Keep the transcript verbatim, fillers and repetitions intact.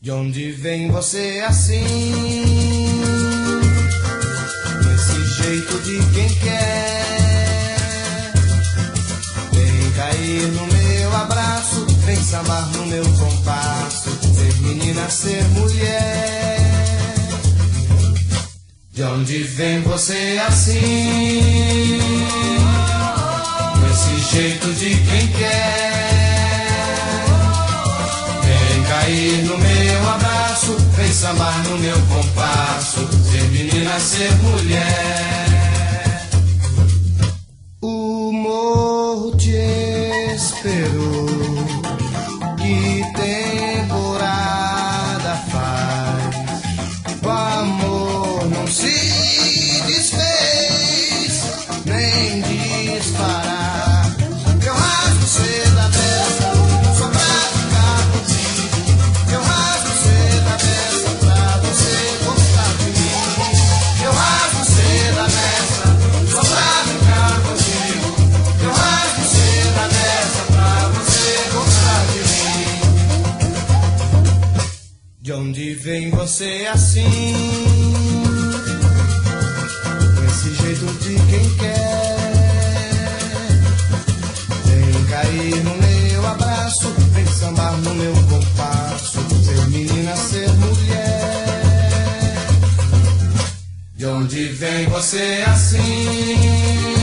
De onde vem você assim, com esse jeito de quem quer? Vem cair no meu abraço, vem sambar no meu compasso, ser menina, ser mulher. De onde vem você assim, com esse jeito de quem quer? Vem cair no meu abraço, vem sambar no meu compasso, ser menina, ser mulher. O morro te esperou, que temporada faz? O amor não se desfez, nem disparar. Eu rasgo seda dessa, só pra ficar contigo. Eu rasgo seda dessa pra você gostar de mim. Eu rasgo seda dessa, só pra ficar contigo. Eu rasgo seda dessa pra você gostar de mim. De onde vem você assim, com esse jeito de quem quer? Vem cair no meu abraço, vem sambar no meu compasso, ser menina, ser mulher. De onde vem você assim,